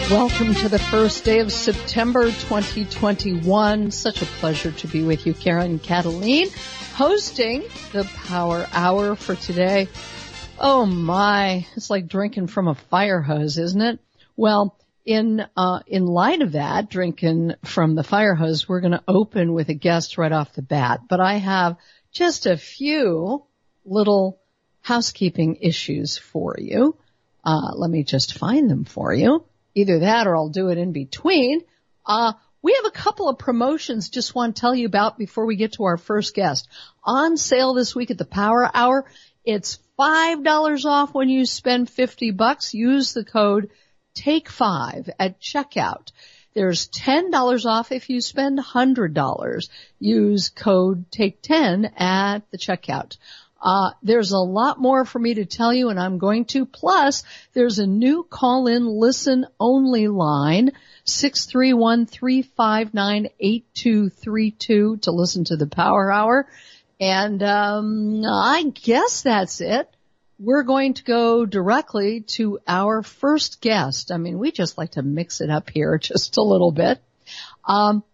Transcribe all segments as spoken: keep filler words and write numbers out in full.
Welcome to the first day of September twenty twenty-one. Such a pleasure to be with you, Karen Kataline, hosting the Power Hour for today. Oh my, it's like drinking from a fire hose, isn't it? Well, in uh in light of that, drinking from the fire hose, we're going to open with a guest right off the bat. But I have just a few little housekeeping issues for you. Uh let me just find them for you. Either that or I'll do it in between. Uh, we have a couple of promotions just want to tell you about before we get to our first guest. On sale this week at the Power Hour. It's five dollars off when you spend fifty bucks. Use the code take five at checkout. There's ten dollars off if you spend one hundred dollars. Use code take ten at the checkout. Uh, there's a lot more for me to tell you, and I'm going to. Plus, there's a new call-in listen-only line, six three one, three five nine, eight two three two to listen to the Power Hour. And um, I guess that's it. We're going to go directly to our first guest. I mean, we just like to mix it up here just a little bit. Um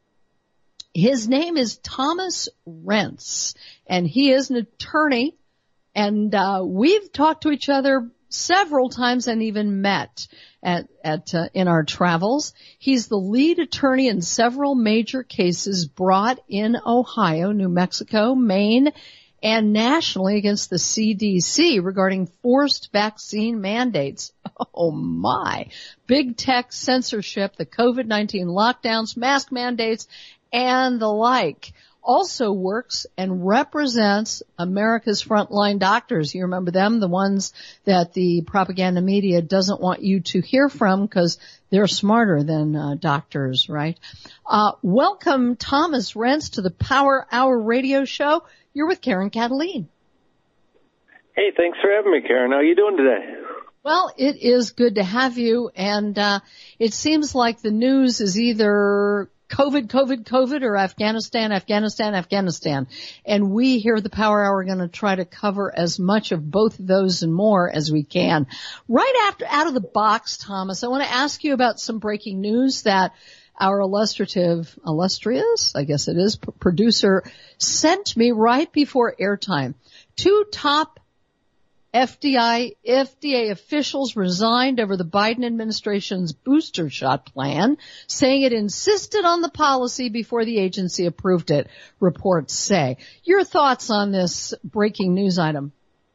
His name is Thomas Renz, and he is an attorney, and uh we've talked to each other several times and even met at at uh, in our travels. He's the lead attorney in several major cases brought in Ohio, New Mexico, Maine, and nationally against the C D C regarding forced vaccine mandates. Oh my. Big tech censorship, the COVID nineteen lockdowns, mask mandates, and the like. Also works and represents America's frontline doctors. You remember them, the ones that the propaganda media doesn't want you to hear from because they're smarter than uh, doctors, right? Uh, welcome, Thomas Renz, to the Power Hour radio show. You're with Karen Kataline. Hey, thanks for having me, Karen. How are you doing today? Well, it is good to have you, and uh it seems like the news is either COVID, COVID, COVID, or Afghanistan, Afghanistan, Afghanistan. And we here at the Power Hour are going to try to cover as much of both of those and more as we can. Right after, out of the box, Thomas, I want to ask you about some breaking news that our illustrative, illustrious, I guess it is, p- producer sent me right before airtime. Two top F D I, F D A officials resigned over the Biden administration's booster shot plan, saying it insisted on the policy before the agency approved it, reports say. Your thoughts on this breaking news item?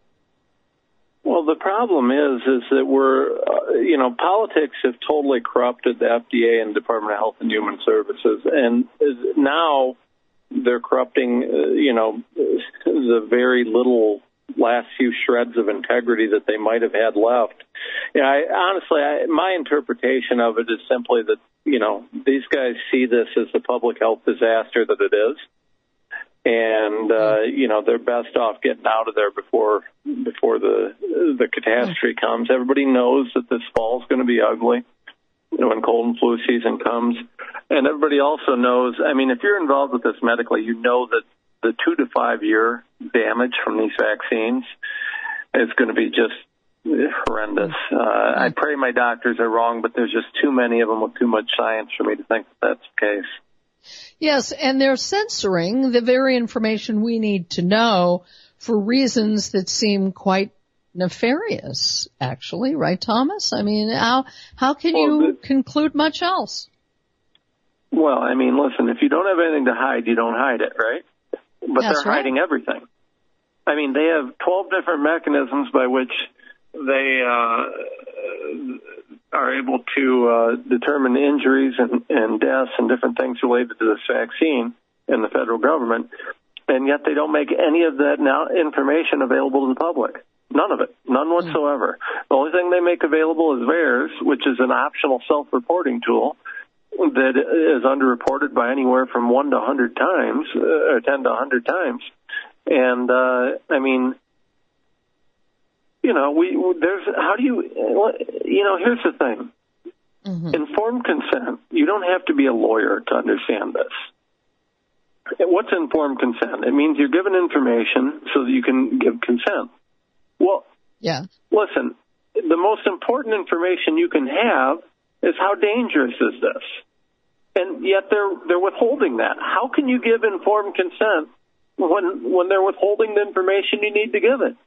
Well, the problem is, is that we're, uh, you know, politics have totally corrupted the F D A and Department of Health and Human Services, and now they're corrupting, uh, you know, the very little last few shreds of integrity that they might have had left. Yeah, I, honestly, I, my interpretation of it is simply that, you know, these guys see this as the public health disaster that it is. And, uh, you know, they're best off getting out of there before before the the catastrophe comes. Everybody knows that this fall is going to be ugly, you know, when cold and flu season comes. And everybody also knows, I mean, if you're involved with this medically, you know that the two to five year damage from these vaccines is going to be just horrendous. Uh, I pray my doctors are wrong, but there's just too many of them with too much science for me to think that that's the case. Yes, and they're censoring the very information we need to know for reasons that seem quite nefarious, actually, right, Thomas? I mean, how how can well, you the, conclude much else? Well, I mean, listen, if you don't have anything to hide, you don't hide it, right? But That's they're right. hiding everything. I mean, they have twelve different mechanisms by which they uh, are able to uh, determine injuries and, and deaths and different things related to this vaccine in the federal government, and yet they don't make any of that now information available to the public. None of it. None whatsoever. Mm. The only thing they make available is VAERS, which is an optional self-reporting tool that is underreported by anywhere from one to a hundred times, uh, or ten to a hundred times. And, uh, I mean, you know, we, there's, how do you, you know, here's the thing. Mm-hmm. Informed consent, you don't have to be a lawyer to understand this. What's informed consent? It means you're given information so that you can give consent. Well, yeah. Listen, the most important information you can have is how dangerous is this? And yet they're they're withholding that. How can you give informed consent when when they're withholding the information you need to give it?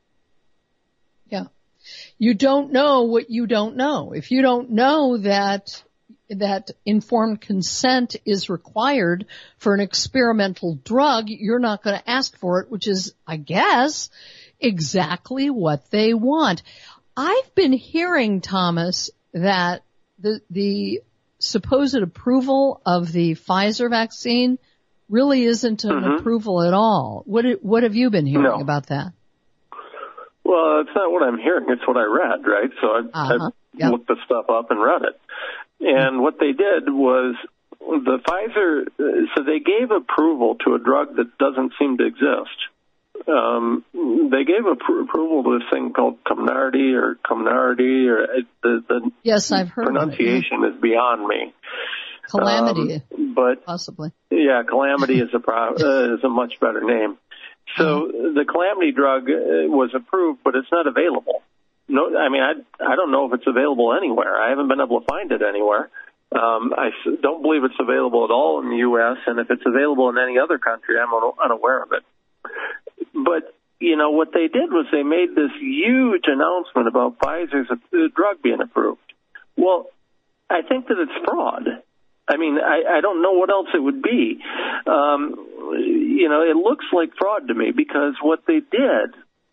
Yeah. You don't know what you don't know. If you don't know that that informed consent is required for an experimental drug, you're not going to ask for it, which is, I guess, exactly what they want. I've been hearing, Thomas, that the the supposed approval of the Pfizer vaccine really isn't an mm-hmm. approval at all. What what have you been hearing no. about that? Well, it's not what I'm hearing. It's what I read, right? So I, uh-huh. I yep. looked the stuff up and read it. And what they did was the Pfizer, so they gave approval to a drug that doesn't seem to exist. Um, they gave appro- approval to this thing called Comirnaty or Comirnaty or uh, the, the yes, I've heard pronunciation of it, yeah. is beyond me. Calamity, um, but possibly. Yeah, Calamity is a pro- uh, is a much better name. So uh-huh. the Calamity drug uh, was approved, but it's not available. No, I mean, I I don't know if it's available anywhere. I haven't been able to find it anywhere. Um, I don't believe it's available at all in the U S, and if it's available in any other country, I'm unaware of it. But, you know, what they did was they made this huge announcement about Pfizer's drug being approved. Well, I think that it's fraud. I mean, I, I don't know what else it would be. Um, you know, it looks like fraud to me because what they did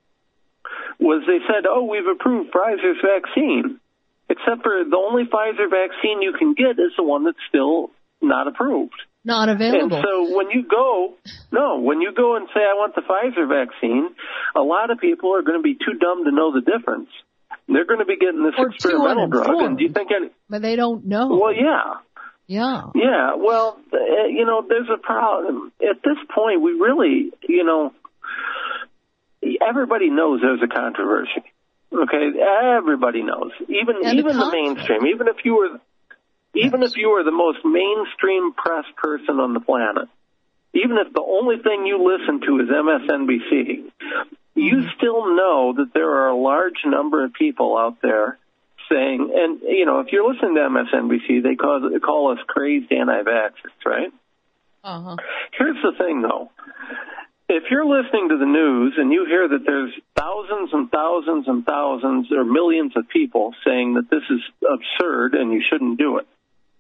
was they said, oh, we've approved Pfizer's vaccine, except for the only Pfizer vaccine you can get is the one that's still not approved. Not available. And so when you go, no, when you go and say, I want the Pfizer vaccine, a lot of people are going to be too dumb to know the difference. They're going to be getting this or experimental drug. And do you think any, but they don't know. Well, yeah. Yeah. Yeah, well, uh, you know, there's a problem. At this point, we really, you know, everybody knows there's a controversy. Okay? Everybody knows. Even and even the, the mainstream. Even if you were even if you were the most mainstream press person on the planet, even if the only thing you listen to is M S N B C, mm-hmm. you still know that there are a large number of people out there saying, and, you know, if you're listening to M S N B C, they call, they call us crazed anti-vaxxers, right? Uh-huh. Here's the thing, though. If you're listening to the news and you hear that there's thousands and thousands and thousands or millions of people saying that this is absurd and you shouldn't do it,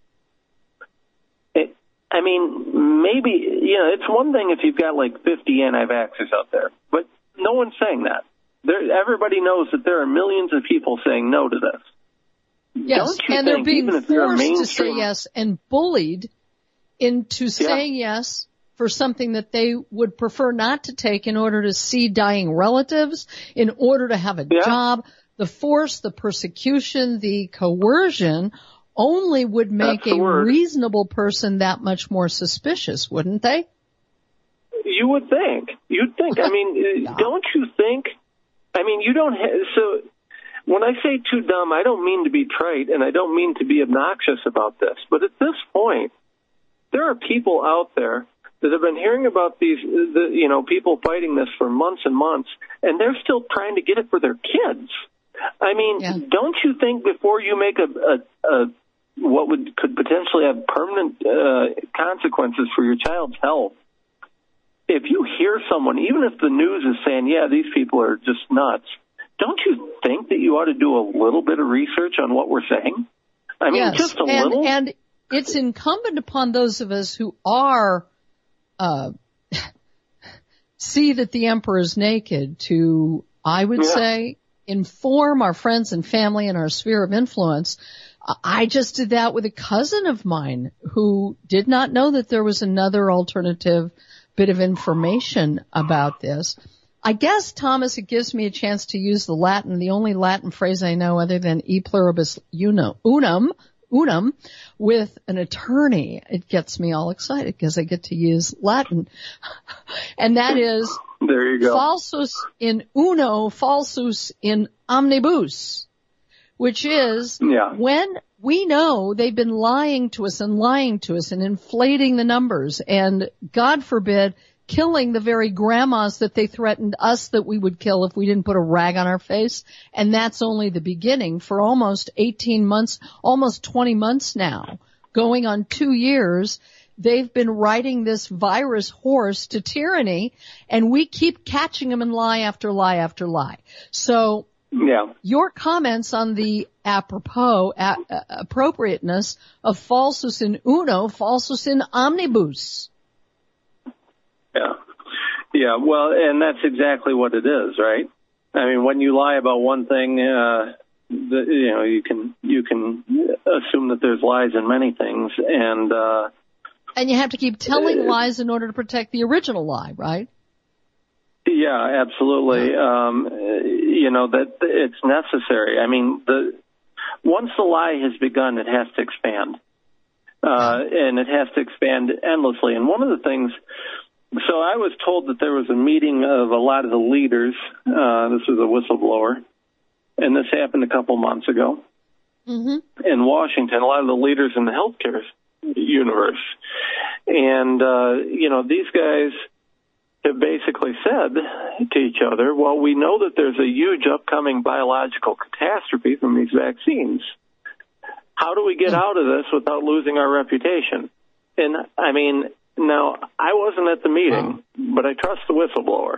it I mean, maybe, you know, it's one thing if you've got like fifty anti-vaxxers out there, but no one's saying that. There, everybody knows that there are millions of people saying no to this. Yes, and they're being forced to say yes and bullied into saying yeah. yes for something that they would prefer not to take in order to see dying relatives, in order to have a yeah. job. The force, the persecution, the coercion only would make a word. reasonable person that much more suspicious, wouldn't they? You would think. You'd think. I mean, yeah. don't you think? I mean, you don't have, so when I say too dumb, I don't mean to be trite and I don't mean to be obnoxious about this. But at this point, there are people out there that have been hearing about these, the, you know, people fighting this for months and months, and they're still trying to get it for their kids. I mean, yeah. don't you think before you make a, a, a what would could potentially have permanent uh, consequences for your child's health, if you hear someone, even if the news is saying, yeah, these people are just nuts, don't you think that you ought to do a little bit of research on what we're saying? I mean, yes. just a and, little. And it's incumbent upon those of us who are, uh, see that the emperor is naked to, I would yeah. say, inform our friends and family in our sphere of influence. I just did that with a cousin of mine who did not know that there was another alternative bit of information about this. I guess, Thomas, it gives me a chance to use the Latin, the only Latin phrase I know other than e pluribus unum, unum, unum, with an attorney. It gets me all excited because I get to use Latin. And that is, there you go. Falsus in uno, falsus in omnibus, which is yeah. when we know they've been lying to us and lying to us and inflating the numbers and, God forbid, killing the very grandmas that they threatened us that we would kill if we didn't put a rag on our face. And that's only the beginning. For almost eighteen months, almost twenty months now, going on two years, they've been riding this virus horse to tyranny, and we keep catching them in lie after lie after lie. So yeah. Your comments on the apropos, a, a, appropriateness of falsus in uno, falsus in omnibus. Yeah. Yeah, well, and that's exactly what it is, right? I mean, when you lie about one thing, uh, the, you know, you can, you can assume that there's lies in many things, and, uh, and you have to keep telling lies in order to protect the original lie, right? Yeah, absolutely. Um, you know, that it's necessary. I mean, the once the lie has begun, it has to expand. Uh, and it has to expand endlessly. And one of the things, so I was told that there was a meeting of a lot of the leaders. Uh, this was a whistleblower. And this happened a couple months ago mm-hmm. in Washington, a lot of the leaders in the healthcare universe. And, uh, you know, these guys have basically said to each other, well, we know that there's a huge upcoming biological catastrophe from these vaccines. How do we get out of this without losing our reputation? And, I mean, now, I wasn't at the meeting, wow. but I trust the whistleblower.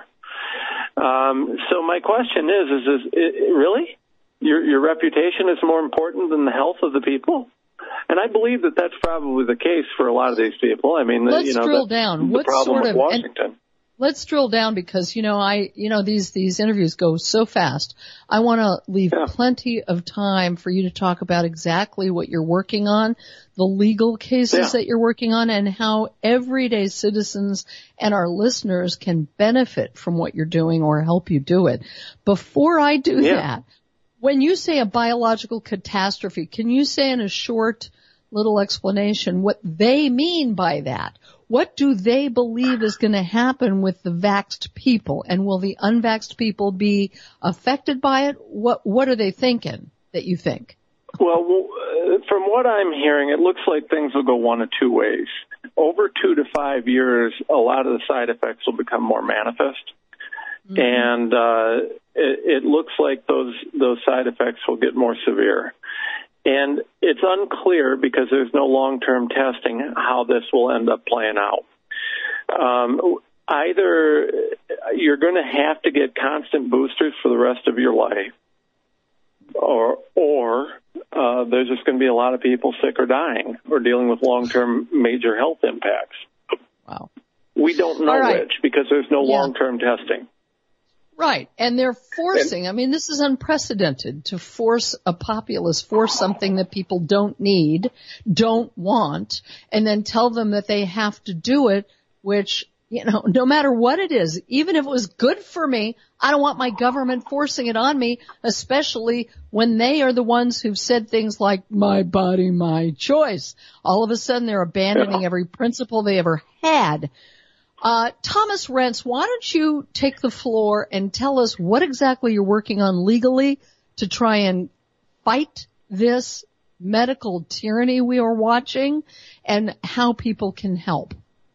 Um, so my question is, is, is it, really? Your, your reputation is more important than the health of the people? And I believe that that's probably the case for a lot of these people. I mean, let's you know, drill down. The what problem sort with of, Washington. Let's drill down because, you know, I, you know, these, these interviews go so fast. I want to leave yeah. plenty of time for you to talk about exactly what you're working on, the legal cases yeah. that you're working on, and how everyday citizens and our listeners can benefit from what you're doing or help you do it. Before I do yeah. that, when you say a biological catastrophe, can you say in a short little explanation what they mean by that? What do they believe is going to happen with the vaxxed people? And will the unvaxxed people be affected by it? What What are they thinking that you think? Well, from what I'm hearing, it looks like things will go one of two ways. Over two to five years, a lot of the side effects will become more manifest. Mm-hmm. And uh, it, it looks like those those side effects will get more severe. And it's unclear, because there's no long-term testing, how this will end up playing out. Um, either you're going to have to get constant boosters for the rest of your life, or or uh, there's just going to be a lot of people sick or dying or dealing with long-term major health impacts. Wow. We don't know right. which, because there's no yeah. long-term testing. Right. And they're forcing, I mean, this is unprecedented to force a populace, force something that people don't need, don't want, and then tell them that they have to do it, which, you know, no matter what it is, even if it was good for me, I don't want my government forcing it on me, especially when they are the ones who've said things like, my body, my choice. All of a sudden they're abandoning yeah. every principle they ever had. Uh, Thomas Renz, why don't you take the floor and tell us what exactly you're working on legally to try and fight this medical tyranny we are watching, and how people can help.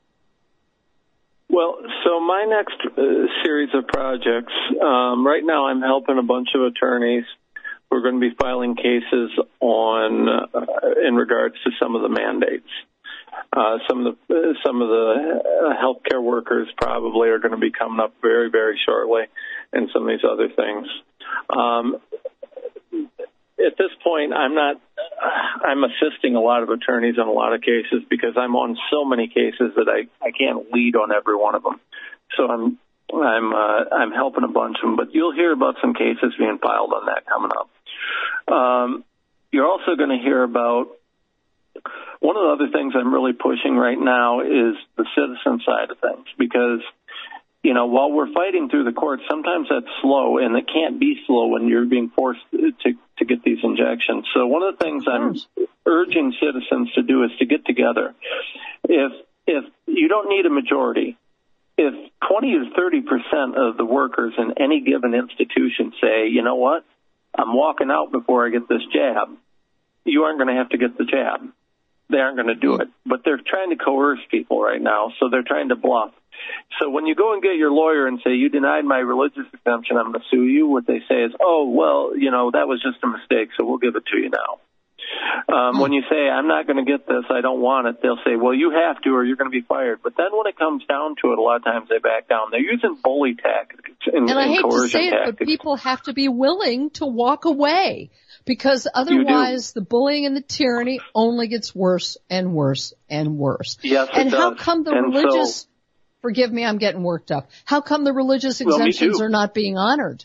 Well, so my next uh, series of projects, um, right now I'm helping a bunch of attorneys. We're going to be filing cases on, uh, in regards to some of the mandates. Uh, some of the uh, some of the uh, healthcare workers probably are going to be coming up very, very shortly, and some of these other things. Um, at this point, I'm not. Uh, I'm assisting a lot of attorneys on a lot of cases because I'm on so many cases that I, I can't lead on every one of them. So I'm I'm uh, I'm helping a bunch of them. But you'll hear about some cases being filed on that coming up. Um, you're also going to hear about. One of the other things I'm really pushing right now is the citizen side of things, because, you know, while we're fighting through the courts, sometimes that's slow, and it can't be slow when you're being forced to, to get these injections. So one of the things I'm urging citizens to do is to get together. If, if you don't need a majority, if twenty to thirty percent of the workers in any given institution say, you know what, I'm walking out before I get this jab, you aren't going to have to get the jab. they aren't going to do it. But they're trying to coerce people right now, so they're trying to bluff. So when you go and get your lawyer and say, you denied my religious exemption, I'm going to sue you, what they say is, oh, well, you know, that was just a mistake, so we'll give it to you now. Um, hmm. When you say, I'm not going to get this, I don't want it, they'll say, well, you have to or you're going to be fired. But then when it comes down to it, a lot of times they back down. They're using bully tactics and, and I and hate coercion to say it, tactics. But people have to be willing to walk away, because otherwise the bullying and the tyranny only gets worse and worse and worse. Yes, it and does. how come the and religious, so, forgive me, I'm getting worked up. How come the religious exemptions well, are not being honored?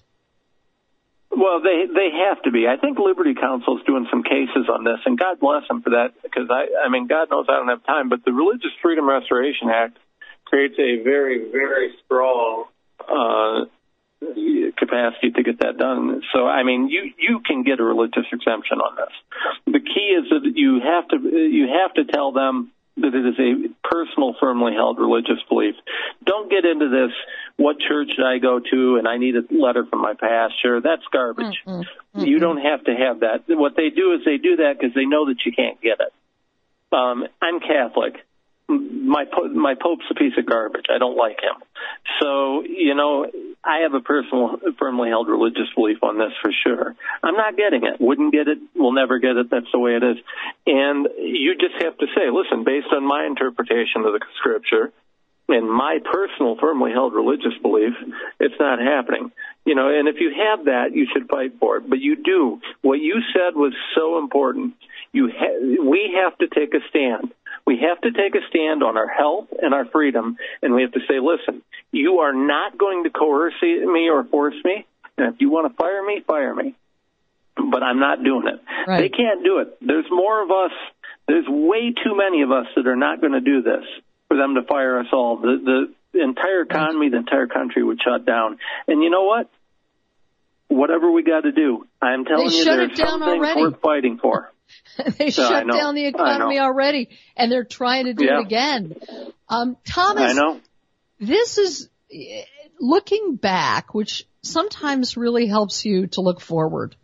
Well, they they have to be. I think Liberty Counsel is doing some cases on this, and God bless them for that, because I, I mean, God knows I don't have time, but the Religious Freedom Restoration Act creates a very, very strong uh, capacity to get that done. So, I mean, you you can get a religious exemption on this. The key is that you have to you have to tell them that it is a personal, firmly held religious belief. Don't get into this, what church should I go to, and I need a letter from my pastor. That's garbage. Mm-mm, mm-mm. You don't have to have that. What they do is they do that because they know that you can't get it. Um, I'm Catholic. My my Pope's a piece of garbage. I don't like him. So, you know, I have a personal, firmly held religious belief on this for sure. I'm not getting it. Wouldn't get it. Will never get it. That's the way it is. And you just have to say, listen, based on my interpretation of the Scripture and my personal, firmly held religious belief, it's not happening. You know, and if you have that, you should fight for it. But you do. What you said was so important. You ha- we have to take a stand. We have to take a stand on our health and our freedom, and we have to say, listen, you are not going to coerce me or force me, and if you want to fire me, fire me. But I'm not doing it. Right. They can't do it. There's more of us. There's way too many of us that are not going to do this for them to fire us all. The, the entire economy, the entire country would shut down. And you know what? Whatever we got to do, I'm telling they you, shut there's it down something already. worth fighting for. They so shut down the economy already, and they're trying to do yeah. it again. Um, Thomas, I know. This is looking back, which sometimes really helps you to look forward.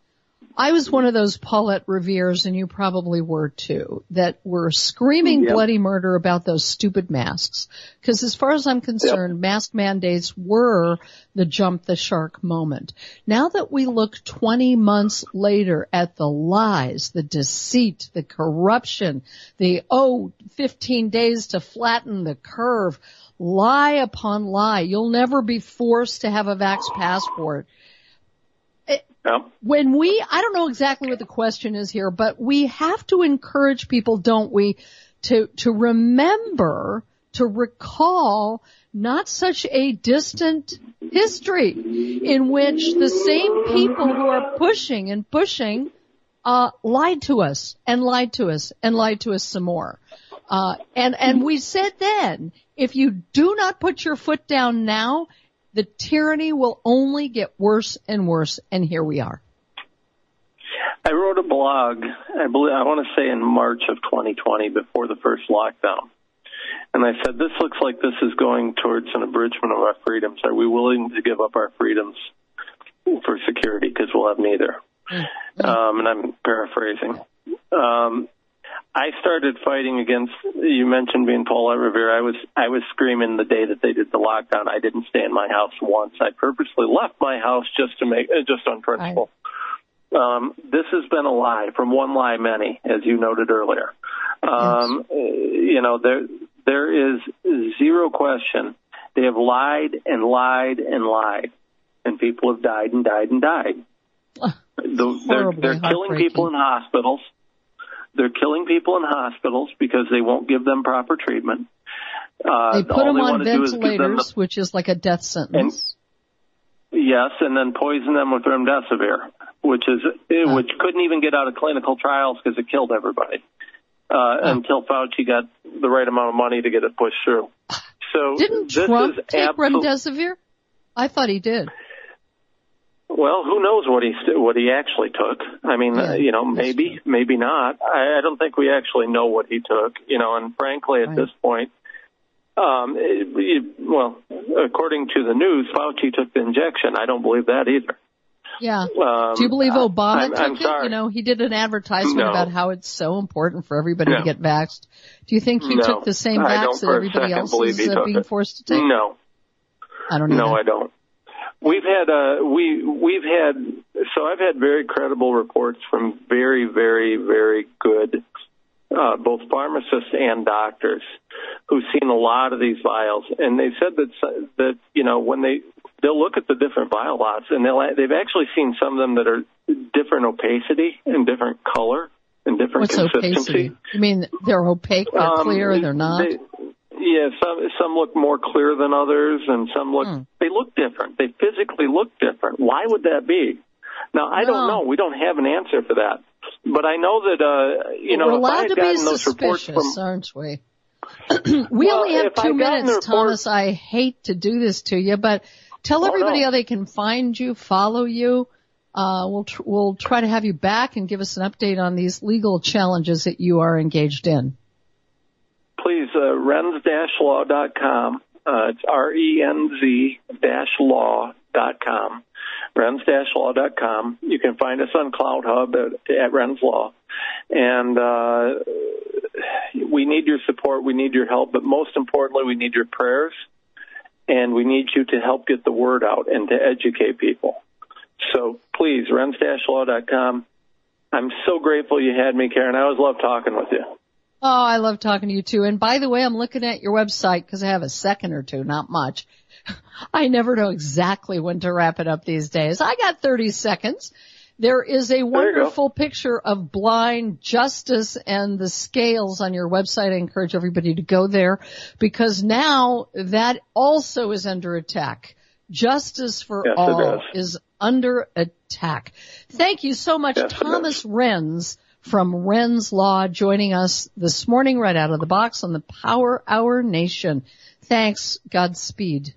I was one of those Paulette Revere's, and you probably were too, that were screaming yep. bloody murder about those stupid masks. Because as far as I'm concerned, yep. mask mandates were the jump the shark moment. Now that we look twenty months later at the lies, the deceit, the corruption, the, oh, fifteen days to flatten the curve, lie upon lie. You'll never be forced to have a vax passport. When we, I don't know exactly what the question is here, but we have to encourage people, don't we, to, to remember, to recall not such a distant history in which the same people who are pushing and pushing, uh, lied to us and lied to us and lied to us some more. Uh, and, and we said then, if you do not put your foot down now, the tyranny will only get worse and worse, and here we are. I wrote a blog, I believe, I want to say in March of twenty twenty, before the first lockdown. And I said, this looks like this is going towards an abridgment of our freedoms. Are we willing to give up our freedoms for security? Because we'll have neither. Mm-hmm. Um, and I'm paraphrasing. Um, I started fighting against, you mentioned being Paulette Revere. I was I was screaming the day that they did the lockdown. I didn't stay in my house once. I purposely left my house just to make, just on principle. Um, this has been a lie, from one lie many, as you noted earlier. Um, yes. You know, there there is zero question. They have lied and lied and lied, and people have died and died and died. The, they're they're killing people in hospitals. They're killing people in hospitals because they won't give them proper treatment. Uh, they put them they on ventilators, the, which is like a death sentence. And, yes, and then poison them with remdesivir, which is uh, which couldn't even get out of clinical trials because it killed everybody uh, uh, until Fauci got the right amount of money to get it pushed through. So didn't this Trump is take absolute, remdesivir? I thought he did. Well, who knows what he what he actually took? I mean, yeah, uh, you know, maybe, maybe not. I, I don't think we actually know what he took. You know, and frankly, at right. this point, um, it, it, well, according to the news, Fauci took the injection. I don't believe that either. Yeah. Um, Do you believe Obama I'm, took I'm it? sorry. You know, he did an advertisement No. about how it's so important for everybody No. to get vaxxed. Do you think he no. took the same I vax don't that for a everybody second else believe is he uh, took being it. forced to take? No. I don't know. No, I don't. We've had uh, we we've had so I've had very credible reports from very very very good uh, both pharmacists and doctors who've seen a lot of these vials, and they said that that you know when they they'll look at the different vial lots, and they'll they've actually seen some of them that are different opacity and different color and different What's consistency. opacity? You mean they're opaque, they're Um, clear, they're not? They, yeah, some some look more clear than others, and some look Hmm. they look different. They physically look different. Why would that be? Now I No. don't know. We don't have an answer for that. But I know that uh, you Well, know we're if I allowed had to be gotten those reports suspicious, from aren't we? we Well, only have if I two gotten the minutes, report- Thomas. I hate to do this to you, but tell Oh, everybody no. how they can find you, follow you. Uh, we'll tr- we'll try to have you back and give us an update on these legal challenges that you are engaged in. please uh, renz dash law dot com. Uh, it's R E N Z dash law dot com. renz dash law dot com. You can find us on CloudHub at, at Renz Law. And uh, we need your support. We need your help. But most importantly, we need your prayers. And we need you to help get the word out and to educate people. So please, renz dash law dot com. I'm so grateful you had me, Karen. I always love talking with you. Oh, I love talking to you too. And by the way, I'm looking at your website because I have a second or two, not much. I never know exactly when to wrap it up these days. I got thirty seconds. There is a wonderful picture of blind justice and the scales on your website. I encourage everybody to go there because now that also is under attack. Justice for Yes, all it is under attack. Thank you so much, Yes, it Thomas Renz from Renz Law, joining us this morning right out of the box on the Power Hour Nation. Thanks. Godspeed.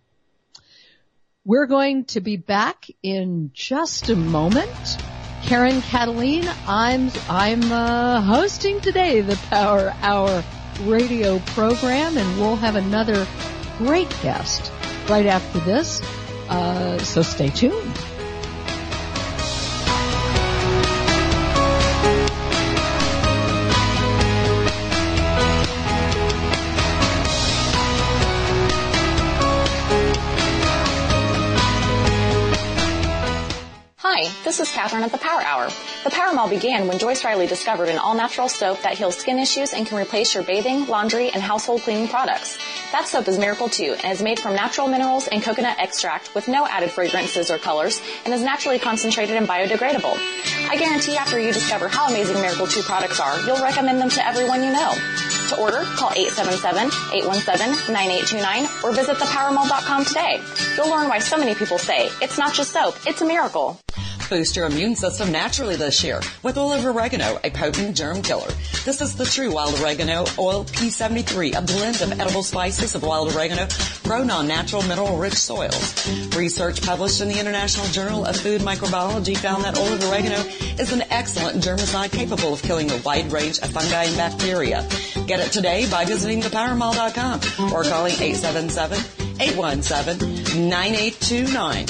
We're going to be back in just a moment. Karen Cataline, I'm I'm uh, hosting today the Power Hour radio program, and we'll have another great guest right after this. Uh, so stay tuned. Hi, this is Catherine at the Power Hour. The Power Mall began when Joyce Riley discovered an all-natural soap that heals skin issues and can replace your bathing, laundry, and household cleaning products. That soap is Miracle two and is made from natural minerals and coconut extract with no added fragrances or colors and is naturally concentrated and biodegradable. I guarantee after you discover how amazing Miracle two products are, you'll recommend them to everyone you know. To order, call eight seven seven, eight one seven, nine eight two nine or visit the power mall dot com today. You'll learn why so many people say, it's not just soap, it's a miracle. Boost your immune system naturally this year with olive oregano, a potent germ killer. This is the true wild oregano oil P seventy-three, a blend of edible spices of wild oregano grown on natural mineral-rich soils. Research published in the International Journal of Food Microbiology found that olive oregano is an excellent germicide capable of killing a wide range of fungi and bacteria. Get it today by visiting the power mall dot com or calling eight seven seven, eight one seven, nine eight two nine.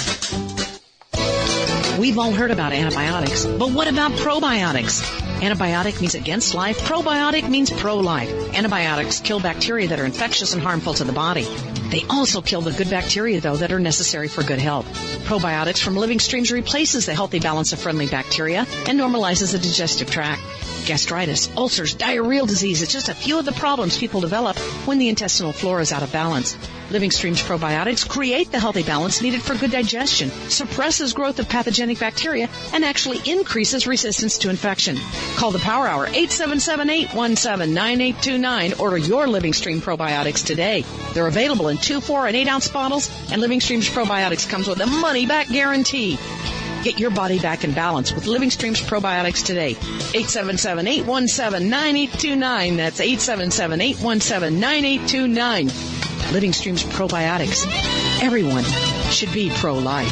We've all heard about antibiotics, but what about probiotics? Antibiotic means against life. Probiotic means pro-life. Antibiotics kill bacteria that are infectious and harmful to the body. They also kill the good bacteria, though, that are necessary for good health. Probiotics from Living Streams replaces the healthy balance of friendly bacteria and normalizes the digestive tract. Gastritis, ulcers, diarrheal disease is just a few of the problems people develop when the intestinal flora is out of balance. Living Streams probiotics create the healthy balance needed for good digestion, suppresses growth of pathogenic bacteria, and actually increases resistance to infection. Call the Power Hour, eight seven seven, eight one seven, nine eight two nine. Order your Living Stream probiotics today. They're available in two, four, and eight ounce bottles, and Living Streams probiotics comes with a money-back guarantee. Get your body back in balance with Living Streams probiotics today. eight seven seven, eight one seven, nine eight two nine. That's eight seven seven, eight one seven, nine eight two nine. Living Streams probiotics. Everyone should be pro-life.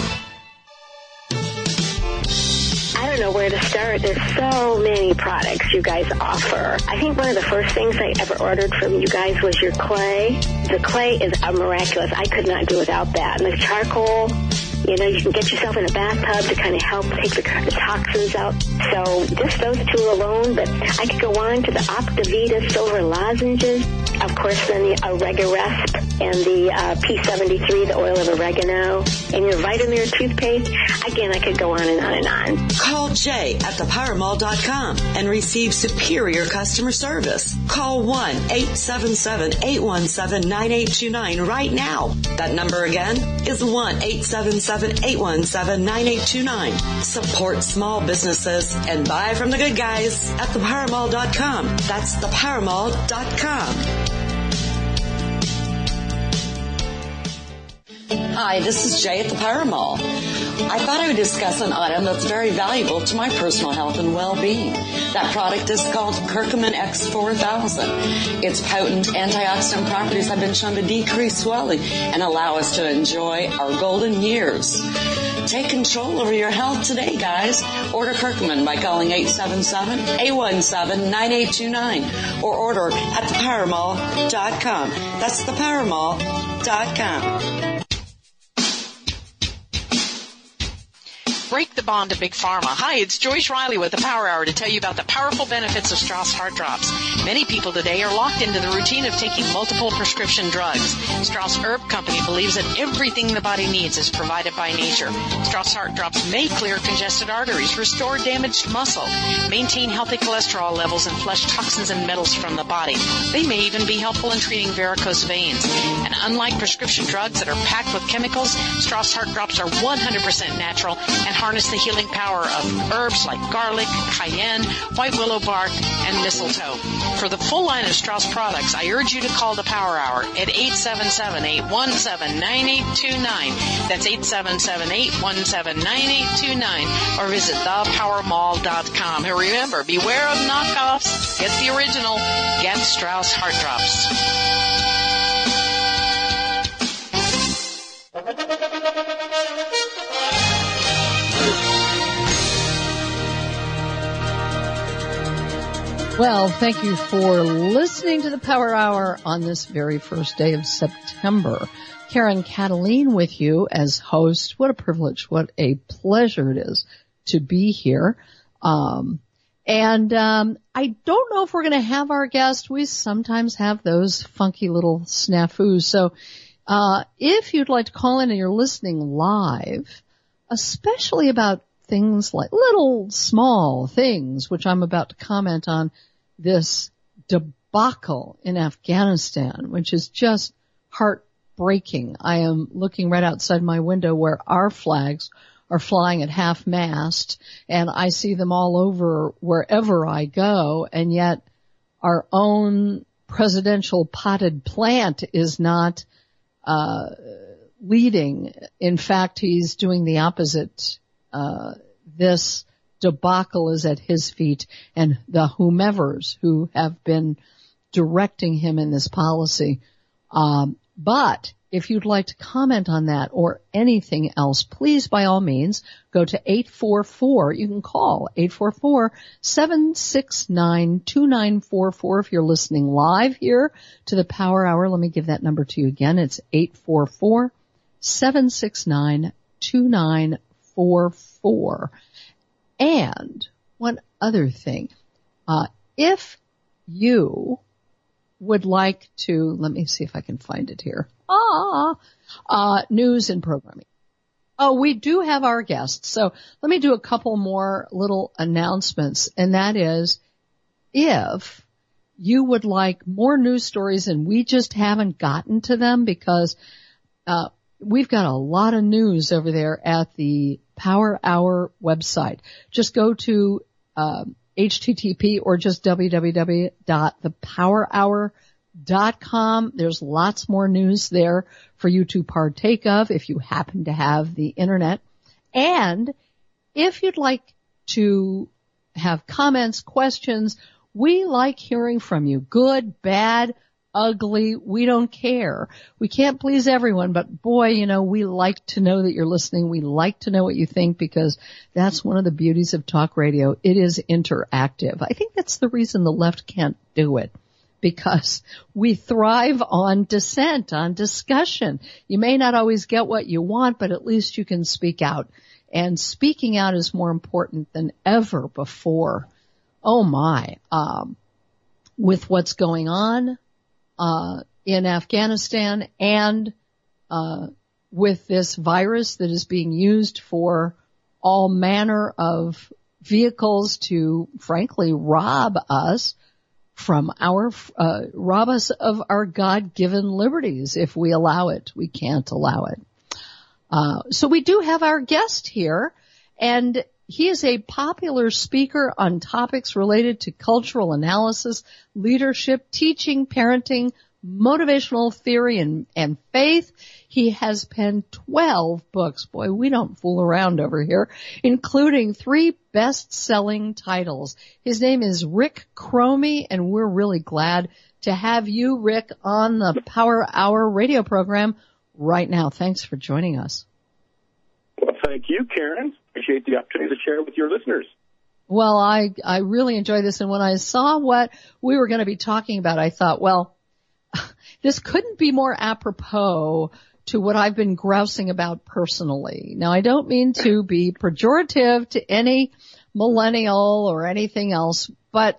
I don't know where to start. There's so many products you guys offer. I think one of the first things I ever ordered from you guys was your clay. The clay is a miraculous. I could not do without that. And the charcoal, You know, you can get yourself in a bathtub to kind of help take the, the toxins out. So just those two alone, but I could go on to the Optavita Silver Lozenges. Of course, then the Oregaresp and the uh, P seventy-three, the oil of oregano, and your Vitamir toothpaste. Again, I could go on and on and on. Call Jay at the power mall dot com and receive superior customer service. Call one eight seven seven, eight one seven, nine eight two nine right now. That number again is one eight seven seven, eight one seven, nine eight two nine. Support small businesses and buy from the good guys at the power mall dot com. That's the power mall dot com. Hi, this is Jay at the Power Mall. I thought I would discuss an item that's very valuable to my personal health and well-being. That product is called Curcumin X four thousand. Its potent antioxidant properties have been shown to decrease swelling and allow us to enjoy our golden years. Take control over your health today, guys. Order Curcumin by calling eight seven seven, eight one seven, nine eight two nine or order at the power mall dot com. That's the power mall dot com. Break the bond to Big Pharma. Hi, it's Joyce Riley with the Power Hour to tell you about the powerful benefits of Strauss Heart Drops. Many people today are locked into the routine of taking multiple prescription drugs. Strauss Herb Company believes that everything the body needs is provided by nature. Strauss Heart Drops may clear congested arteries, restore damaged muscle, maintain healthy cholesterol levels, and flush toxins and metals from the body. They may even be helpful in treating varicose veins. And unlike prescription drugs that are packed with chemicals, Strauss Heart Drops are one hundred percent natural and harness the healing power of herbs like garlic, cayenne, white willow bark, and mistletoe. For the full line of Strauss products, I urge you to call the Power Hour at eight seven seven, eight one seven, nine eight two nine. That's eight seven seven, eight one seven, nine eight two nine. Or visit the power mall dot com. And remember, beware of knockoffs. Get the original. Get Strauss Heart Drops. Well, thank you for listening to the Power Hour on this very first day of September. Karen Cataline with you as host. What a privilege. What a pleasure it is to be here. Um, and um, I don't know if we're going to have our guest. We sometimes have those funky little snafus. So uh, if you'd like to call in and you're listening live, especially about things like little small things, which I'm about to comment on, this debacle in Afghanistan, which is just heartbreaking. I am looking right outside my window where our flags are flying at half mast, and I see them all over wherever I go, and yet our own presidential potted plant is not uh leading. In fact, he's doing the opposite. Uh, this debacle is at his feet, and the whomevers who have been directing him in this policy. Um, but if you'd like to comment on that or anything else, please, by all means, go to eight four four. You can call eight four four, seven six nine, two nine four four if you're listening live here to the Power Hour. Let me give that number to you again. It's eight four four, seven six nine, two nine four four. And one other thing, uh, if you would like to, let me see if I can find it here. Ah, uh, news and programming. Oh, we do have our guests. So let me do a couple more little announcements. And that is, if you would like more news stories and we just haven't gotten to them because, uh, we've got a lot of news over there at the Power Hour website. Just go to um, H T T P or just w w w dot the power hour dot com. There's lots more news there for you to partake of if you happen to have the internet. And if you'd like to have comments, questions, we like hearing from you. Good, bad, ugly, we don't care. We can't please everyone, but boy, you know, we like to know that you're listening. We like to know what you think because that's one of the beauties of talk radio. It is interactive. I think that's the reason the left can't do it, because we thrive on dissent, on discussion. You may not always get what you want, but at least you can speak out. And speaking out is more important than ever before. Oh my, um, with what's going on, uh, in Afghanistan and, uh, with this virus that is being used for all manner of vehicles to, frankly, rob us from our, uh, rob us of our God-given liberties if we allow it. We can't allow it. Uh, so we do have our guest here, and he is a popular speaker on topics related to cultural analysis, leadership, teaching, parenting, motivational theory, and, and faith. He has penned twelve books. Boy, we don't fool around over here, including three best-selling titles. His name is Rick Cromie, and we're really glad to have you, Rick, on the Power Hour radio program right now. Thanks for joining us. Well, thank you, Karen. Appreciate the opportunity to share with your listeners. Well, I, I really enjoy this, and when I saw what we were going to be talking about, I thought, well, this couldn't be more apropos to what I've been grousing about personally. Now, I don't mean to be pejorative to any millennial or anything else, but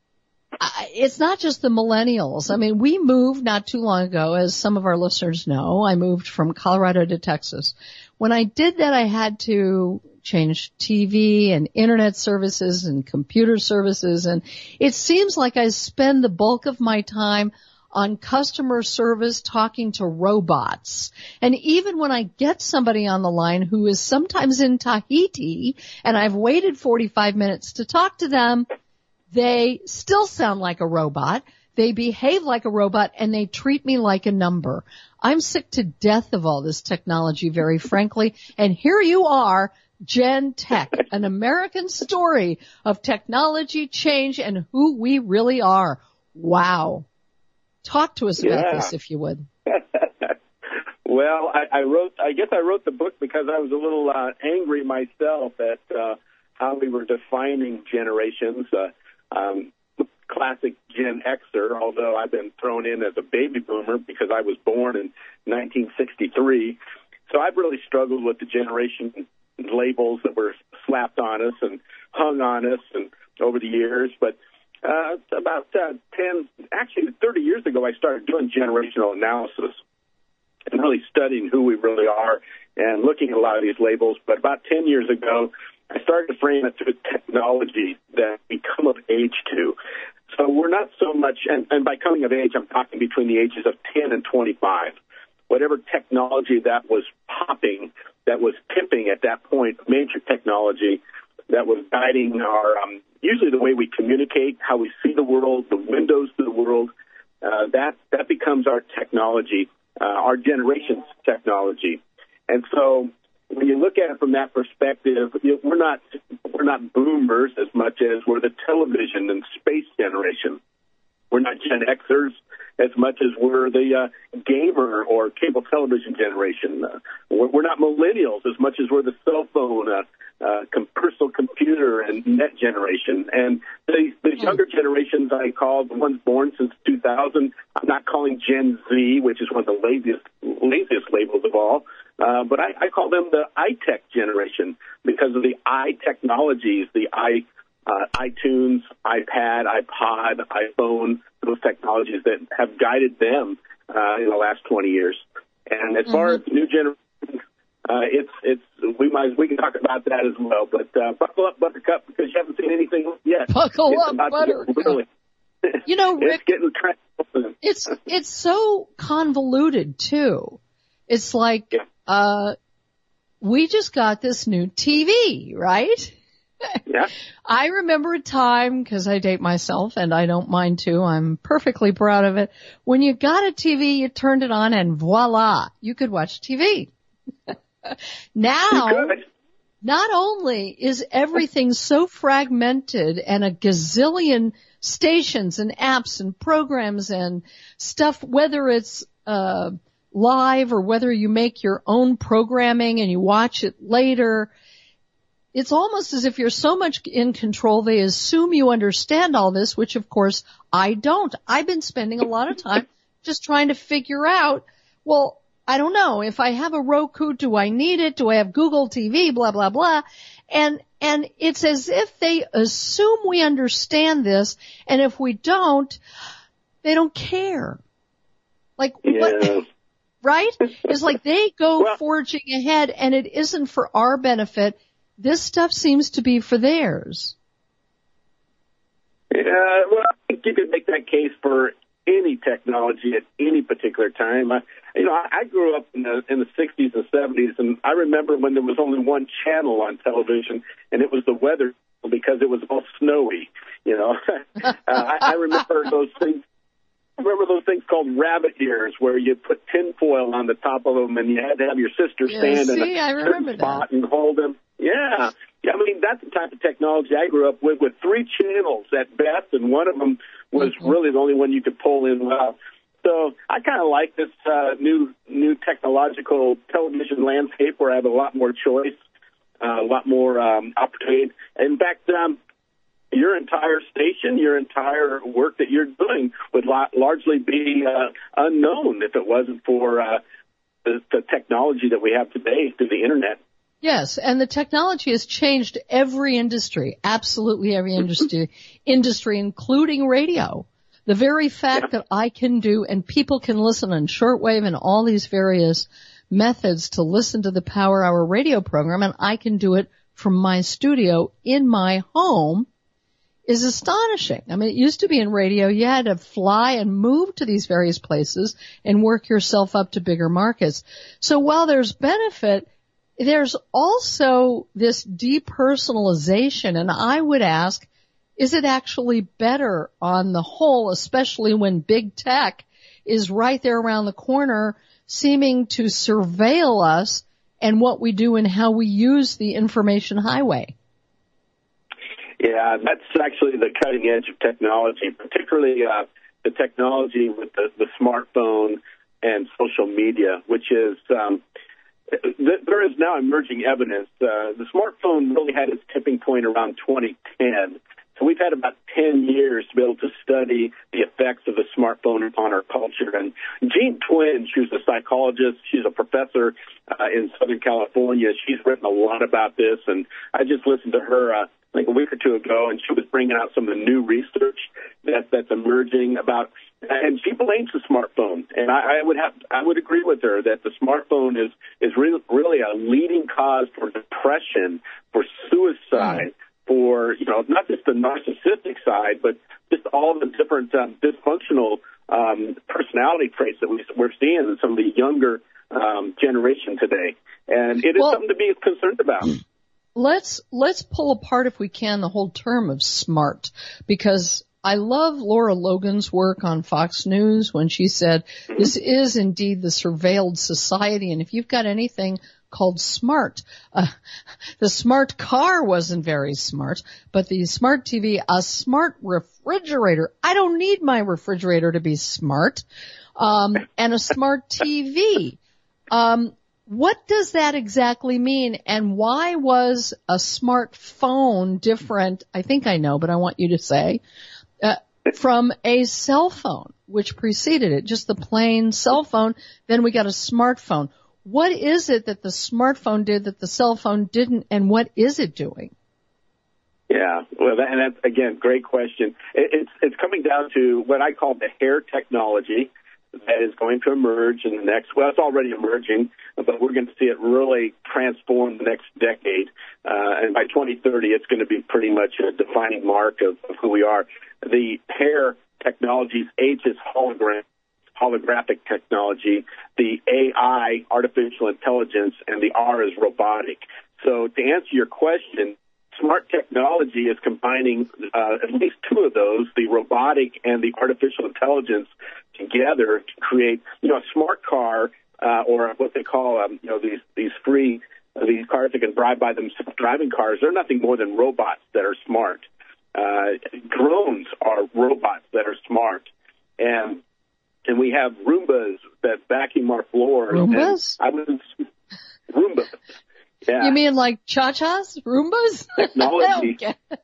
it's not just the millennials. I mean, we moved not too long ago, as some of our listeners know. I moved from Colorado to Texas. When I did that, I had to change T V and internet services and computer services, and it seems like I spend the bulk of my time on customer service talking to robots. And even when I get somebody on the line who is sometimes in Tahiti and I've waited forty-five minutes to talk to them, they still sound like a robot. They behave like a robot, and they treat me like a number. I'm sick to death of all this technology, very frankly. And here you are, Gen Tech, an American story of technology change and who we really are. Wow. Talk to us about yeah. this, if you would. Well, I, I wrote, I guess I wrote the book because I was a little uh, angry myself at uh, how we were defining generations. Uh, um, classic Gen Xer, although I've been thrown in as a baby boomer because I was born in nineteen sixty-three. So I've really struggled with the generation labels that were slapped on us and hung on us and over the years. But uh, about uh, ten, actually thirty years ago, I started doing generational analysis and really studying who we really are and looking at a lot of these labels. But about ten years ago, I started to frame it through technology that we come of age to. So we're not so much, and, and by coming of age, I'm talking between the ages of ten and twenty-five. Whatever technology that was popping, that was pimping at that point, major technology that was guiding our, um, usually the way we communicate, how we see the world, the windows to the world, uh, that, that becomes our technology, uh, our generation's technology. And so when you look at it from that perspective, we're not we're not boomers as much as we're the television and space generation. We're not Gen Xers as much as we're the uh, gamer or cable television generation. Uh, we're, we're not millennials as much as we're the cell phone, uh, uh, com- personal computer, and net generation. And the, the younger generations I call the ones born since two thousand. I'm not calling Gen Z, which is one of the laziest, laziest labels of all. Uh, but I, I call them the iTech generation because of the i technologies, the i, uh, iTunes, iPad, iPod, iPhone, those technologies that have guided them uh, in the last twenty years. And as mm-hmm. far as new generations, uh, it's it's we might we can talk about that as well. But uh, buckle up, Buttercup, because you haven't seen anything yet. Buckle it's up, Buttercup. Really, you know, Rick, it's getting it's it's so convoluted too. It's like. Yeah. Uh, we just got this new T V, right? Yeah. I remember a time, because I date myself, and I don't mind to, I'm perfectly proud of it. When you got a T V, you turned it on, and voila, you could watch T V. Now, not only is everything so fragmented and a gazillion stations and apps and programs and stuff, whether it's uh live or whether you make your own programming and you watch it later, it's almost as if you're so much in control, they assume you understand all this, which of course I don't. I've been spending a lot of time just trying to figure out, well, I don't know, if I have a Roku, do I need it? Do I have Google T V? Blah, blah, blah. And, and it's as if they assume we understand this, and if we don't, they don't care. Like, yeah. what? Right? It's like they go well, forging ahead, and it isn't for our benefit. This stuff seems to be for theirs. Yeah, well, I think you could make that case for any technology at any particular time. I, you know, I, I grew up in the in the sixties and seventies, and I remember when there was only one channel on television, and it was the weather because it was all snowy. You know, uh, I, I remember those things. Remember those things called rabbit ears, where you put tinfoil on the top of them, and you had to have your sister yeah, stand see, in a I remember spot that. and hold them. Yeah. yeah, I mean, that's the type of technology I grew up with, with three channels at best, and one of them was mm-hmm. really the only one you could pull in well. So I kind of like this uh, new new technological television landscape where I have a lot more choice, uh, a lot more um, opportunity. In fact, um, your entire station, your entire work that you're doing would la- largely be uh, unknown if it wasn't for uh, the, the technology that we have today through the Internet. Yes, and the technology has changed every industry, absolutely every industry, industry, including radio. The very fact yeah. that I can do, and people can listen on shortwave and all these various methods to listen to the Power Hour radio program, and I can do it from my studio in my home, is astonishing. I mean, it used to be in radio, you had to fly and move to these various places and work yourself up to bigger markets. So while there's benefit, there's also this depersonalization, and I would ask, is it actually better on the whole, especially when big tech is right there around the corner, seeming to surveil us and what we do and how we use the information highway? Yeah, that's actually the cutting edge of technology, particularly uh, the technology with the, the smartphone and social media, which is um, th- there is now emerging evidence. Uh, the smartphone really had its tipping point around twenty ten. So we've had about ten years to be able to study the effects of the smartphone upon our culture. And Jean Twin, she's a psychologist. She's a professor uh, in Southern California. She's written a lot about this. And I just listened to her, uh, I think a week or two ago, and she was bringing out some of the new research that, that's emerging about, and she blames the smartphone. And I, I would have, I would agree with her that the smartphone is, is really, really a leading cause for depression, for suicide, mm-hmm. for, you know, not just the narcissistic side, but just all the different um, dysfunctional um, personality traits that we, we're seeing in some of the younger um, generation today. And it is well, something to be concerned about. Let's, let's pull apart, if we can, the whole term of smart, because I love Laura Logan's work on Fox News when she said, mm-hmm. this is indeed the surveilled society, and if you've got anything called smart, uh, the smart car wasn't very smart, but the smart T V, a smart refrigerator, I don't need my refrigerator to be smart, um, and a smart T V. Um, what does that exactly mean, and why was a smartphone different? I think I know, but I want you to say, uh, from a cell phone, which preceded it, just the plain cell phone. Then we got a smartphone. What is it that the smartphone did that the cell phone didn't, and what is it doing? Yeah, well, that, and that's, again, great question. It, it's, it's coming down to what I call the hair technology that is going to emerge in the next, well, it's already emerging, but we're going to see it really transform the next decade. Uh, and by twenty thirty, it's going to be pretty much a defining mark of, of who we are. The hair technologies, H is hologram, holographic technology, the A I, artificial intelligence, and the R is robotic. So to answer your question, smart technology is combining uh, at least two of those, the robotic and the artificial intelligence, together to create, you know, a smart car uh, or what they call, um, you know, these these free uh, these cars that can drive by themselves, driving cars. They're nothing more than robots that are smart. Uh, drones are robots that are smart, and and we have Roombas that vacuum our floors. Roombas? And I was Roombas. Yeah. You mean like cha-chas, Roombas? Technology.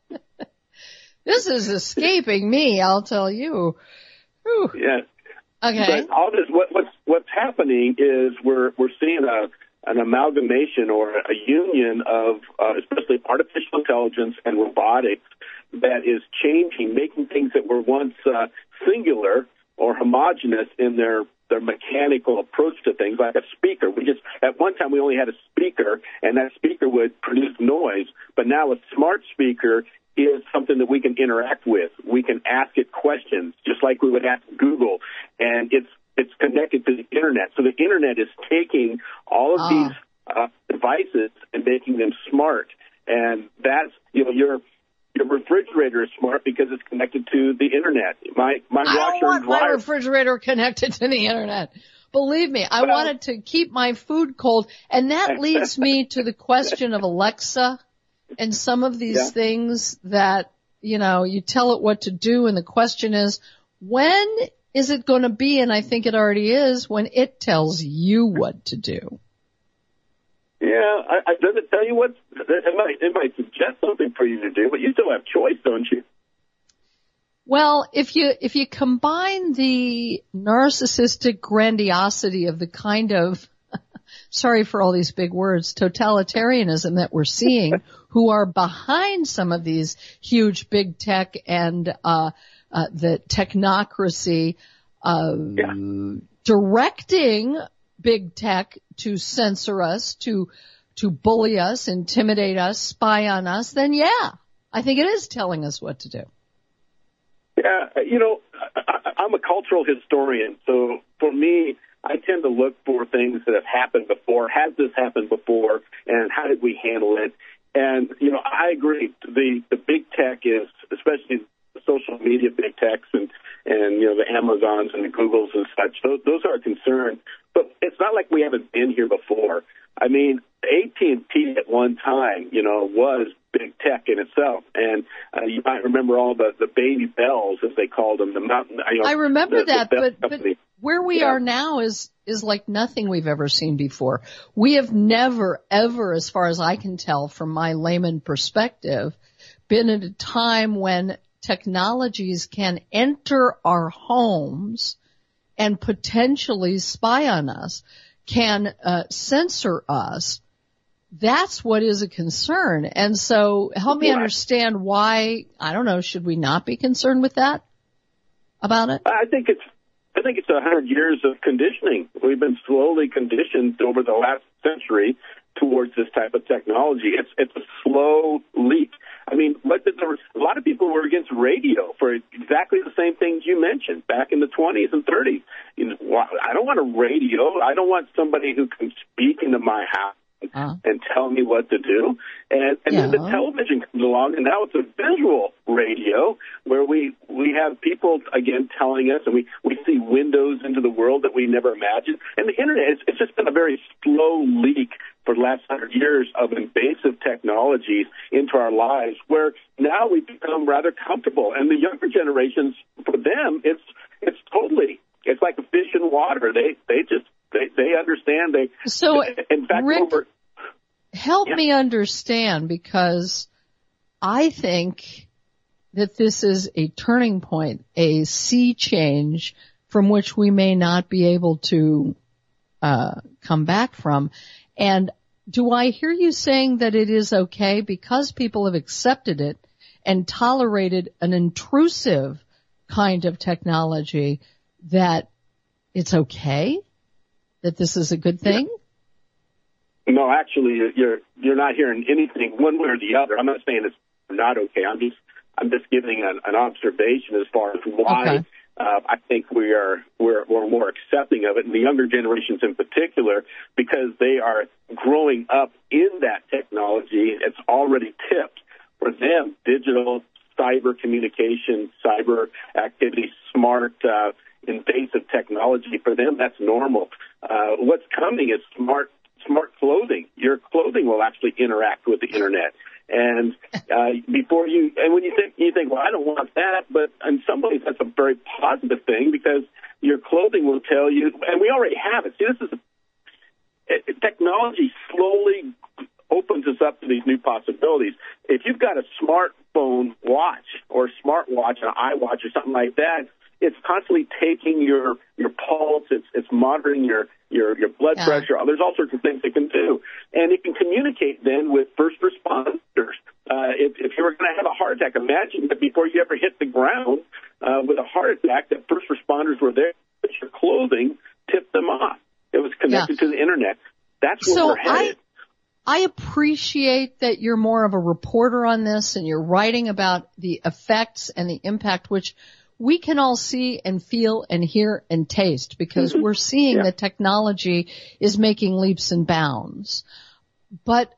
This is escaping me, I'll tell you. Whew. Yeah. Okay. But all this, what, what's what's happening is we're we're seeing a an amalgamation or a union of uh, especially artificial intelligence and robotics that is changing, making things that were once uh, singular or homogeneous in their their mechanical approach to things, like a speaker. We just at one time we only had a speaker, and that speaker would produce noise. But now a smart speaker is something that we can interact with. We can ask it questions, just like we would ask Google, and it's it's connected to the internet. So the internet is taking all of oh. these uh, devices and making them smart, and that's you know your your refrigerator is smart because it's connected to the internet. My my I washer don't want and dryer. my refrigerator connected to the internet. Believe me, I Well, wanted to keep my food cold, and that leads me to the question of Alexa and some of these Yeah. things that, you know, you tell it what to do, and the question is, when is it going to be, and I think it already is, when it tells you what to do? Yeah, I, I, does it tell you what? It might, it might suggest something for you to do, but you still have choice, don't you? Well, if you if you combine the narcissistic grandiosity of the kind of, sorry for all these big words, totalitarianism that we're seeing, who are behind some of these huge big tech and uh, uh the technocracy, uh, Yeah. directing big tech to censor us, to to bully us, intimidate us, spy on us, then yeah, I think it is telling us what to do. Yeah, you know, I, I'm a cultural historian, so for me, I tend to look for things that have happened before. Has this happened before, and how did we handle it? And, you know, I agree. The the big tech is, especially the social media big techs and, and, you know, the Amazons and the Googles and such, those, those are a concern. But it's not like we haven't been here before. I mean, A T and T at one time, you know, was big tech in itself. And uh, you might remember all the, the baby bells, as they called them. The mountain. You know, I remember the, that, the bell but, but company. where we Yeah. are now is, is like nothing we've ever seen before. We have never, ever, as far as I can tell from my layman perspective, been at a time when technologies can enter our homes and potentially spy on us, can uh, censor us. That's what is a concern. And so help me Yeah. understand why, I don't know, should we not be concerned with that, about it? I think it's I think it's a hundred years of conditioning. We've been slowly conditioned over the last century towards this type of technology. It's it's a slow leak. I mean, what did there, a lot of people were against radio for exactly the same things you mentioned back in the twenties and thirties. You know, well, I don't want a radio. I don't want somebody who can speak into my house uh. and tell me what to do. And, and yeah. then the television comes along, and now it's a visual radio where we, we have people, again, telling us, and we, we see windows into the world that we never imagined. And the Internet, it's, it's just been a very slow leak for the last hundred years of invasive technologies into our lives, where now we've become rather comfortable. And the younger generations, for them, it's it's totally, it's like a fish in water. They they just, they, they understand. They So, in fact, Rick, over, help yeah. me understand, because I think that this is a turning point, a sea change from which we may not be able to uh come back from. And do I hear you saying that it is okay because people have accepted it and tolerated an intrusive kind of technology that it's okay? That this is a good thing? No, actually, you're you're not hearing anything one way or the other. I'm not saying it's not okay. I'm just I'm just giving an, an observation as far as why. Okay. Uh, I think we are we're, we're more accepting of it, and the younger generations in particular, because they are growing up in that technology. It's already tipped for them. Digital, cyber communication, cyber activity, smart, uh, invasive technology. For them, that's normal. Uh, what's coming is smart smart clothing. Your clothing will actually interact with the internet. And uh, before you, and when you think, you think, well, I don't want that, but in some ways that's a very positive thing, because your clothing will tell you, and we already have it. See, this is a, technology slowly, opens us up to these new possibilities. If you've got a smartphone watch or a smartwatch, an iWatch or something like that, it's constantly taking your your pulse. It's it's monitoring your your your blood yeah. pressure. There's all sorts of things it can do, and it can communicate then with first responders. Uh, if, if you were going to have a heart attack, imagine that before you ever hit the ground uh, with a heart attack, that first responders were there. That your clothing tipped them off. It was connected yeah. to the internet. That's where so we're headed. I, I appreciate that you're more of a reporter on this, and you're writing about the effects and the impact, which we can all see and feel and hear and taste, because mm-hmm. we're seeing yeah. that technology is making leaps and bounds. But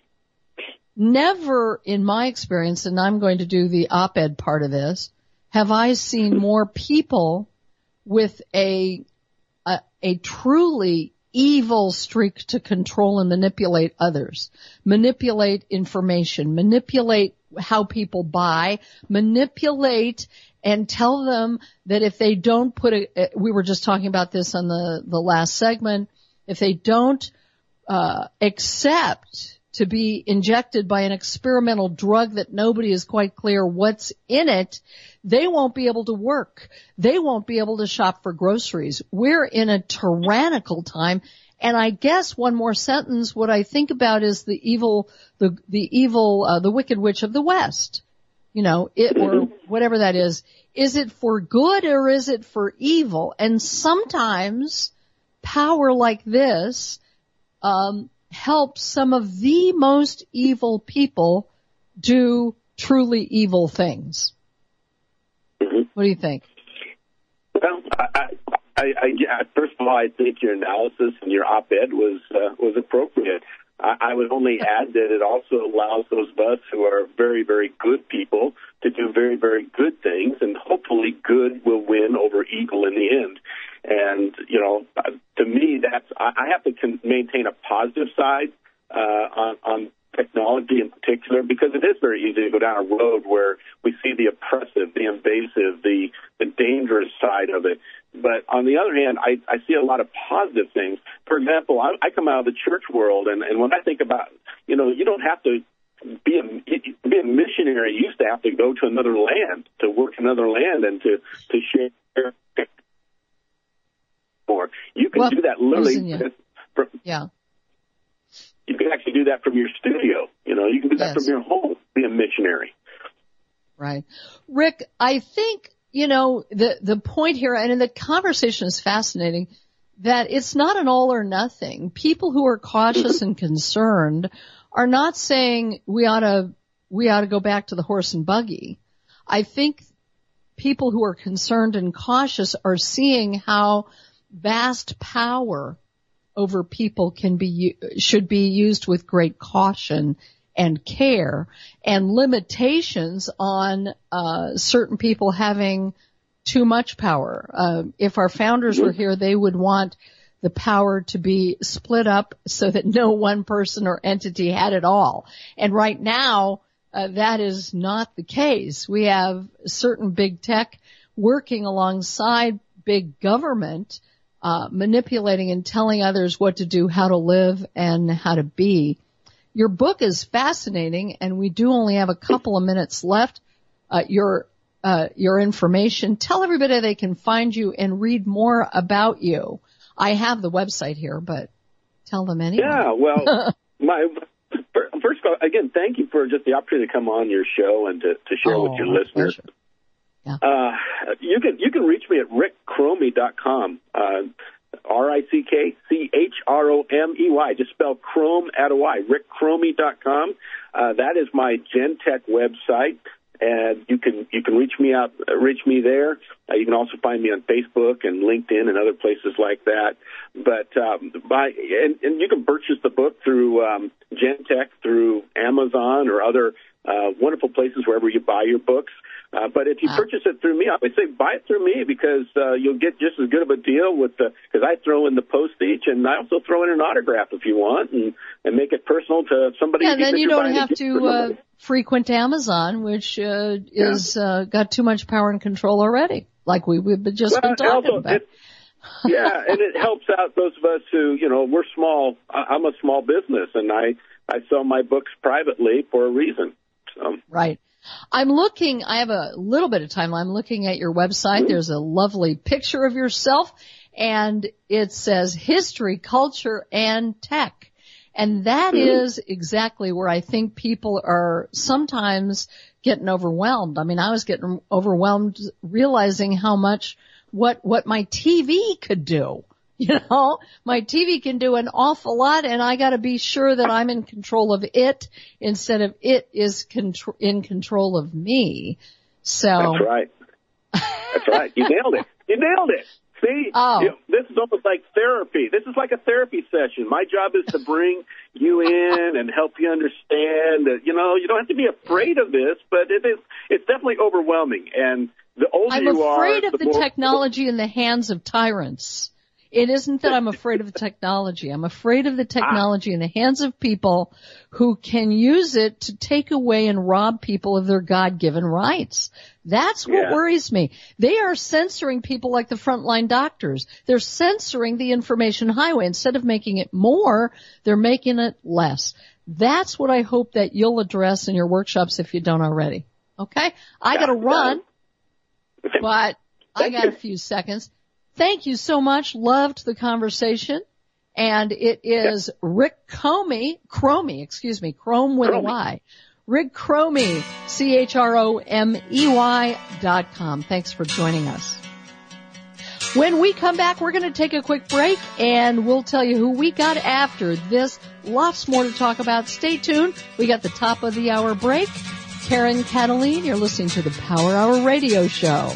never in my experience, and I'm going to do the op-ed part of this, have I seen more people with a, a, a truly evil streak to control and manipulate others, manipulate information, manipulate how people buy, manipulate and tell them that if they don't put a, we were just talking about this on the, the last segment, if they don't, uh, accept to be injected by an experimental drug that nobody is quite clear what's in it, they won't be able to work. They won't be able to shop for groceries. We're in a tyrannical time. And I guess one more sentence, what I think about is the evil, the, the evil, uh, the Wicked Witch of the West. You know, it, or whatever that is. Is it for good or is it for evil? And sometimes power like this, um, helps some of the most evil people do truly evil things. Mm-hmm. What do you think? Well, I, I, I, I, first of all, I think your analysis and your op-ed was uh, was appropriate. I, I would only add that it also allows those of us who are very, very good people to do very, very good things, and hopefully good will win over evil in the end. And, you know, to me, that's I have to con- maintain a positive side uh, on, on technology in particular, because it is very easy to go down a road where we see the oppressive, the invasive, the, the dangerous side of it. But on the other hand, I, I see a lot of positive things. For example, I, I come out of the church world, and, and when I think about, you know, you don't have to be a, be a missionary. You used to have to go to another land, to work another land, and to, to share. You can well, do that literally. From, yeah. You can actually do that from your studio. You know, you can do that yes. from your home, be a missionary. Right. Rick, I think, you know, the, the point here, and the conversation is fascinating, that it's not an all or nothing. People who are cautious and concerned are not saying we ought to, we ought to go back to the horse and buggy. I think people who are concerned and cautious are seeing how vast power over people can be, should be used with great caution and care, and limitations on uh certain people having too much power. Uh, if our founders were here, they would want the power to be split up so that no one person or entity had it all. And right now, uh, that is not the case. We have certain big tech working alongside big government, uh, manipulating and telling others what to do, how to live, and how to be. Your book is fascinating, and we do only have a couple of minutes left. Uh, your, uh, your information. Tell everybody they can find you and read more about you. I have the website here, but tell them anyway. Yeah, well, my first of all, again, thank you for just the opportunity to come on your show and to, to share oh, with your listeners. Pleasure. Yeah. Uh, you can you can reach me at rick cromie dot com. Uh, R I C K C H R O M E Y. Just spell Chrome, add a Y. rick cromie dot com. Uh, that is my Gentech website, and you can you can reach me out, uh, reach me there. Uh, you can also find me on Facebook and LinkedIn and other places like that. But um, by and, and you can purchase the book through um, Gentech, through Amazon or other uh, wonderful places wherever you buy your books. Uh, but if you wow. purchase it through me, I would say buy it through me, because uh, you'll get just as good of a deal with the, because I throw in the postage, and I also throw in an autograph if you want, and, and make it personal to somebody. Yeah, then you don't have to uh, frequent Amazon, which uh, is yeah. uh, got too much power and control already, like we, we've just well, been talking also, about. It, Yeah, and it helps out those of us who, you know, we're small. I'm a small business, and I, I sell my books privately for a reason. So. Right. I'm looking, I have a little bit of time. I'm looking at your website. Mm-hmm. There's a lovely picture of yourself, and it says history, culture, and tech. And that mm-hmm. is exactly where I think people are sometimes getting overwhelmed. I mean, I was getting overwhelmed realizing how much what, what my T V could do. You know, my T V can do an awful lot, and I got to be sure that I'm in control of it instead of it is contr- in control of me. So that's right. That's right. You nailed it. You nailed it. See, oh. you know, this is almost like therapy. This is like a therapy session. My job is to bring you in and help you understand that, you know, you don't have to be afraid of this, but it is, it's definitely overwhelming. And the older I'm you are, afraid of the the more technology in the hands of tyrants. It isn't that I'm afraid of the technology. I'm afraid of the technology in the hands of people who can use it to take away and rob people of their God-given rights. That's what yeah. worries me. They are censoring people like the frontline doctors. They're censoring the information highway. Instead of making it more, they're making it less. That's what I hope that you'll address in your workshops if you don't already. Okay? I got to run, but I got a few seconds. Thank you so much. Loved the conversation. And it is Rick Cromie, Cromie, excuse me, Chrome with Cromie. a Y. Rick Cromie, C H R O M E Y dot com. Thanks for joining us. When we come back, we're going to take a quick break, and we'll tell you who we got after this. Lots more to talk about. Stay tuned. We got the top of the hour break. Karen Cataline, you're listening to the Power Hour Radio Show.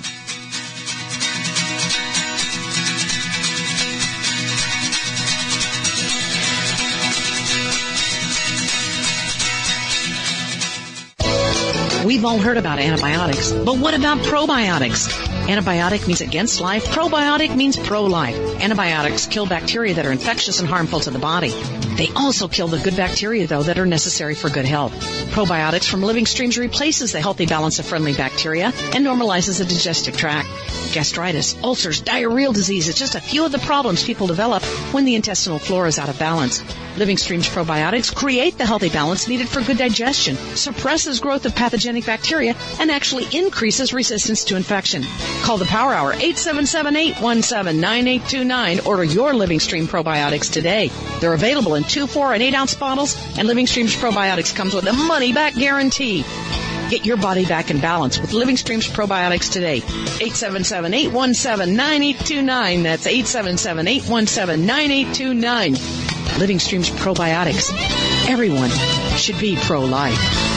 We've all heard about antibiotics, but what about probiotics? Antibiotic means against life. Probiotic means pro-life. Antibiotics kill bacteria that are infectious and harmful to the body. They also kill the good bacteria, though, that are necessary for good health. Probiotics from Living Streams replaces the healthy balance of friendly bacteria and normalizes the digestive tract. Gastritis, ulcers, diarrheal disease is just a few of the problems people develop when the intestinal flora is out of balance. Living Streams probiotics create the healthy balance needed for good digestion, suppresses growth of pathogenic bacteria, and actually increases resistance to infection. Call the Power Hour, eight seven seven, eight one seven, nine eight two nine. Order your Living Stream probiotics today. They're available in two, four, and eight ounce bottles, and Living Streams probiotics comes with a money-back guarantee. Get your body back in balance with Living Streams probiotics today. eight seven seven, eight one seven, nine eight two nine. That's eight seven seven, eight one seven, nine eight two nine. Living Streams probiotics. Everyone should be pro-life.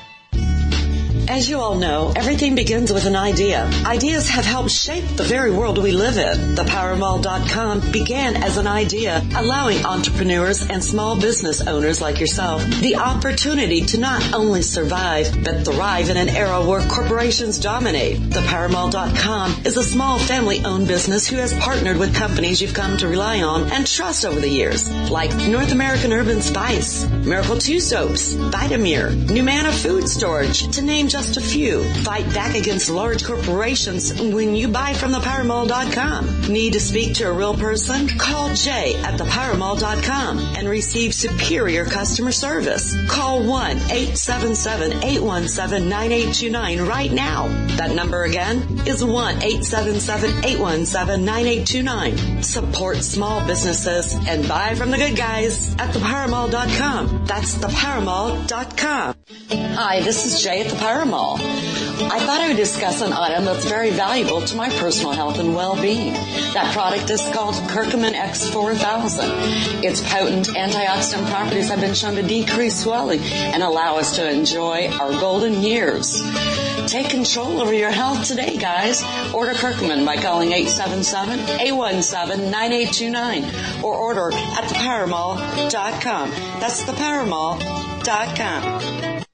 As you all know, everything begins with an idea. Ideas have helped shape the very world we live in. The Power Mall dot com began as an idea, allowing entrepreneurs and small business owners like yourself the opportunity to not only survive, but thrive in an era where corporations dominate. The Power Mall dot com is a small family-owned business who has partnered with companies you've come to rely on and trust over the years, like North American Urban Spice, Miracle two Soaps, Vitamir, Numana Food Storage, to name just Just a few. Fight back against large corporations when you buy from the Power Mall dot com. Need to speak to a real person? Call Jay at the Power Mall dot com and receive superior customer service. Call one eight seven seven, eight one seven, nine eight two nine right now. That number again is one eight seven seven, eight one seven, nine eight two nine. Support small businesses and buy from the good guys at the Power Mall dot com. That's the Power Mall dot com. Hi, this is Jay at the Power Mall. I thought I would discuss an item that's very valuable to my personal health and well-being. That product is called Curcumin X four thousand. Its potent antioxidant properties have been shown to decrease swelling and allow us to enjoy our golden years. Take control over your health today, guys. Order Curcumin by calling eight seven seven, eight one seven, nine eight two nine or order at the Power Mall dot com. That's the Power Mall dot com.